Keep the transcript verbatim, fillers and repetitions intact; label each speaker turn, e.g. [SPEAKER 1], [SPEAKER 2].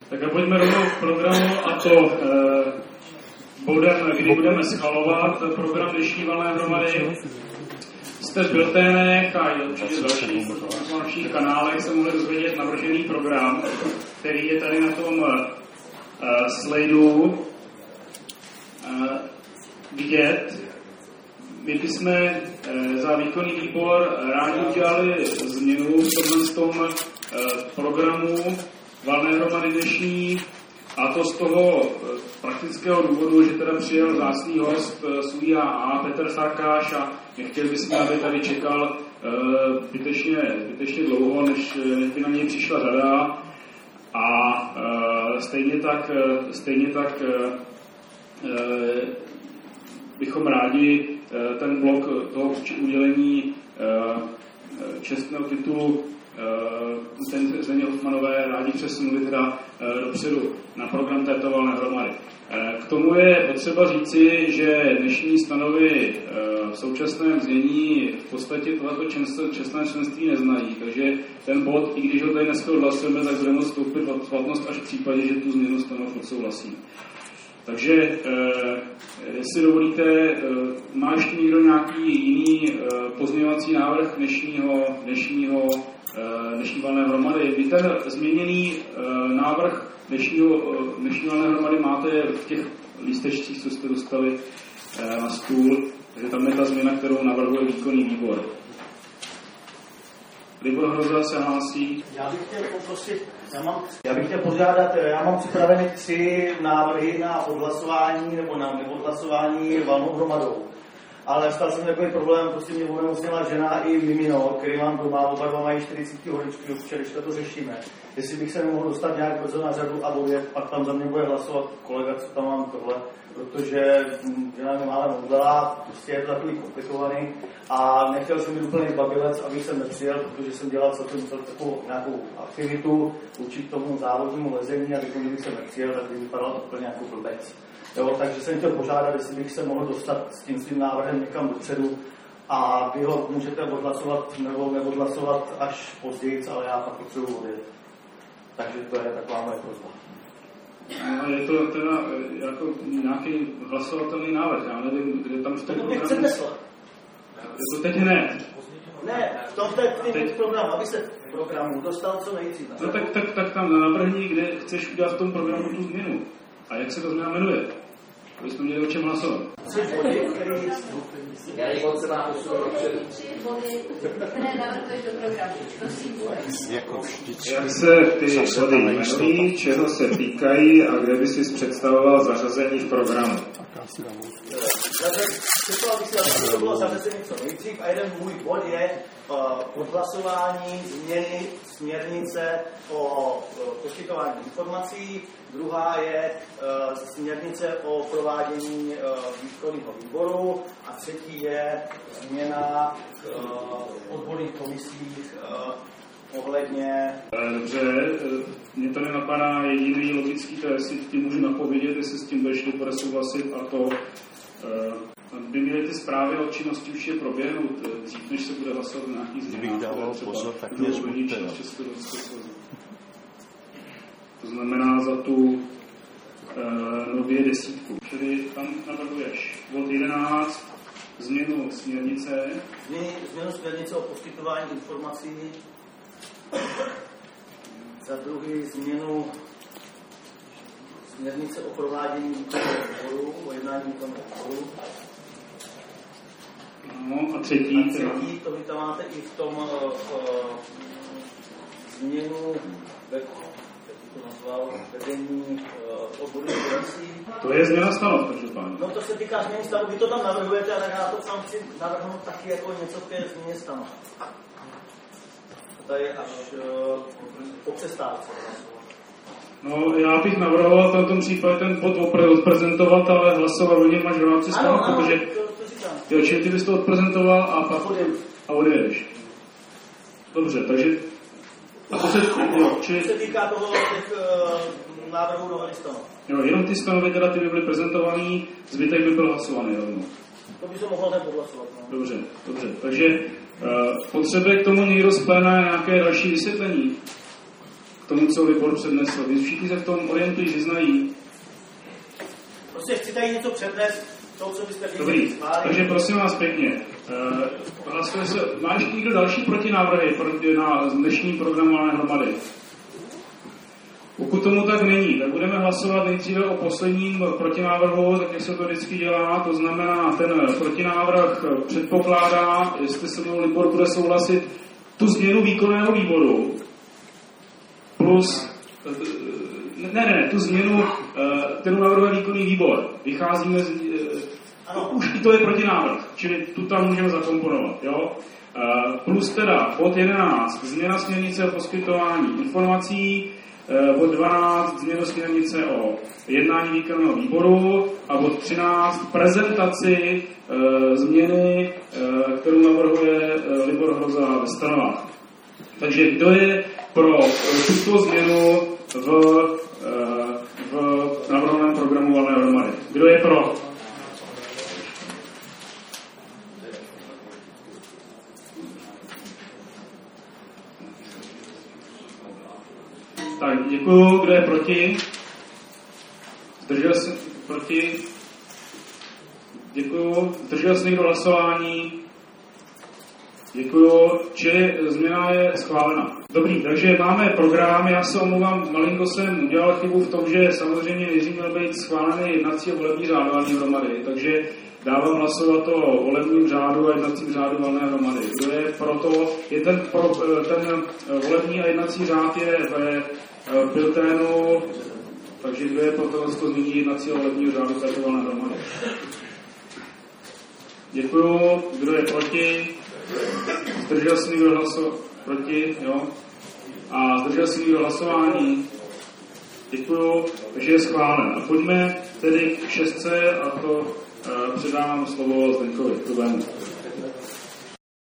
[SPEAKER 1] Tak a pojďme rovnou k programu, a to eh, bodem, kdy budeme schvalovat program dnešní valné hromady. Jste v bilténech a určitě dalších dalších kanálech se mohli dozvědět navržený program, který je tady na tom uh, slajdu uh, vidět. My bychom uh, za výkonný výbor rádi udělali změnu v tom uh, programu valné hromady dnešní, a to z toho praktického důvodu, že teda přijel vzácný host z U I A A Petr Sarkáš a nechtěli bychom, aby tady čekal uh, zbytečně, zbytečně dlouho, než, než by na něj přišla řada. A uh, stejně tak, uh, stejně tak uh, uh, bychom rádi uh, ten blok toho udělení uh, čestného titulu ten Zdeně Hofmanové rádi přesunuli teda dopředu na program této valné hromady. K tomu je potřeba říci, že dnešní stanovy v současném znění v podstatě tohleto čestné členství neznají, takže ten bod, i když ho tady dneska odhlasujeme, tak budeme vstoupit v platnost až v případě, že tu změnu stanov odsouhlasíme. Takže, jestli dovolíte, má ještě někdo nějaký jiný pozměňovací návrh dnešního, dnešního, dnešní valné hromady? Vy ten změněný návrh dnešního, dnešní valné hromady máte v těch lístečcích, co jste dostali na stůl, takže tam je ta změna, kterou navrhuje výkonný výbor. Libor Hroza se hlásí.
[SPEAKER 2] Já bych chtěl poprosit, já, mám, já bych chtěl požádat, já mám připraveny tři návrhy na odhlasování nebo na neodhlasování valnou hromadou. Ale stal jsem takový problém, prostě mě onemocněla žena i mimino, který mám doma, oba dva mají čtyřicet hodičky, včerejška to řešíme. Jestli bych se nemohl dostat nějak brzo na řadu a odjet, pak tam za mě bude hlasovat kolega, co tam mám tohle, protože žena mě málem udělá, prostě je to takový komplikovaný a nechtěl jsem být úplný babilec, abych jsem nepřijel, protože jsem dělal celkem takovou nějakou aktivitu vůči tomu závodnímu lezení a kdybych jsem nepřijel, tak by vypadalo úplně jako blbec. Jo, takže jsem chtěl požádat, jestli bych se mohl dostat s tím svým návrhem někam dopředu a vy ho můžete odhlasovat nebo neodhlasovat až později, ale já pak potřebuji odjet. Takže to je taková moje prosba.
[SPEAKER 1] No, je to teda jako nějaký hlasovatelný návrh, já nevím, kde tam v tom
[SPEAKER 2] programu... To nechcete
[SPEAKER 1] Je to teď hned.
[SPEAKER 2] Ne, v tom teď, teď programu, aby se v programu dostal co nejdřív.
[SPEAKER 1] No tak, tak, tak tam navrhni, kde chceš udělat v tom programu tu změnu. A jak se to změna jmenuje? Aby jsme měli o čem hlasovat.
[SPEAKER 2] Tři body, který...
[SPEAKER 3] Já je moc se má posunout dopředu.
[SPEAKER 4] Tři body, které navrhuješ do programu. Prosím,
[SPEAKER 1] jako jak se ty body jmenují, čeho se týkají a kde by si představoval zařazení v programu?
[SPEAKER 2] Představoval bych si, aby to bylo zařazení co nejdřív a jeden můj bod je uh, odhlasování změny směrnice o uh, poskytování informací. Druhá je uh, směrnice o provádění uh, výkonného výboru a třetí je změna uh, odborných komisí uh, ohledně...
[SPEAKER 1] Dobře, mě to nenapadá jediný logický, to jestli tím můžu napovědět, jestli s tím budeš bude souhlasit, a to uh, by měly ty zprávy o činnosti už je proběhnout dřív, než se bude hlasovat na nějaký změnách.
[SPEAKER 5] Kdybych dával pozor, tak mě zbuďte.
[SPEAKER 1] To znamená za tu uh, nově desítku. Čili tam navrhuješ bod jedenáct, změnu směrnice.
[SPEAKER 2] Změnu, změnu směrnice o poskytování informací. Za druhý změnu směrnice o provádění výkonného výboru, o jednání výkonného výboru.
[SPEAKER 1] No, a třetí.
[SPEAKER 2] A třetí, to vy tam máte i v tom uh, uh, změnu ve, to nazval, vedení uh, odborných komisí.
[SPEAKER 1] To je změna stanov, každopádně.
[SPEAKER 2] No to se týká změny stanov, vy to tam navrhujete, ale já to sám chci navrhnout taky jako něco v té změně stanov. To je až uh, po přestávce.
[SPEAKER 1] No, já bych navrhoval v tomto případě ten bod odprezentovat, ale hlasovat o něm až v rámci stanov, protože...
[SPEAKER 2] To, to říkám.
[SPEAKER 1] Jo, čili ty bys to odprezentoval a pak... A odjedeš. Dobře, takže... A to se, jo, čili...
[SPEAKER 2] To se týká toho těch uh, návrhů novely stanov.
[SPEAKER 1] Jo, jenom ty stanovy teda ty by byly prezentovaný, zbytek by byl hlasovaný rovnou.
[SPEAKER 2] To by se mohlo nepodhlasovat. No.
[SPEAKER 1] Dobře, dobře. Takže uh, potřebuje k tomu někdo z pléna nějaké další vysvětlení? K tomu, co Libor přednesl. Vy všichni se v tom orientují, vyznají.
[SPEAKER 2] Prostě chci tady něco přednést, to, co byste
[SPEAKER 1] Dobrý, takže prosím vás pěkně. Uh, hlasuje se, má ještě někdo další protinávrhy proti, na dnešní programované hromady? Pokud tomu tak není, tak budeme hlasovat nejdříve o posledním protinávrhu, tak jak se to vždycky dělá, to znamená, ten protinávrh předpokládá, jestli se mnou Libor bude souhlasit, tu změnu výkonného výboru plus, ne, ne, ne, tu změnu, kterou navrhuje výkonný výbor. Vycházíme z, ano, už i to je protinávrh, čili tu tam můžeme zakomponovat, jo. Plus teda bod jedenáct, změna směrnice o poskytování informací, bod dvanáct, změnu směrnice o jednání výkonného výboru a bod třináct, prezentaci e, změny, e, kterou navrhuje e, Libor Hroza ve stanovách. Takže kdo je pro tuto změnu v, e, v navrhovaném programu valné hromady? Kdo je pro? Tak, děkuju. Kdo je proti? Zdržel se proti? Děkuju. Zdržel se někdo hlasování? Děkuju. Čili změna je schválena. Dobrý, takže máme program. Já se omlouvám, malinko jsem udělal chybu v tom, že samozřejmě nejdřív měl být schválený jednací a volební řád valné hromady, takže dávám hlasovat o volebním řádu a jednacím řádu valné hromady. Kdo je proto, je ten, pro, ten volební a jednací řád je ve bilténu, takže kdo je proto to změní jednacího volebního řádu této valné hromady. Děkuju. Kdo je proti? Zdržel se někdo hlasovat proti? Jo? A zdržel se někdo hlasování? Děkuju. Takže je schválen. A pojďme tedy k šestce a to uh, předávám slovo Zdenkovi.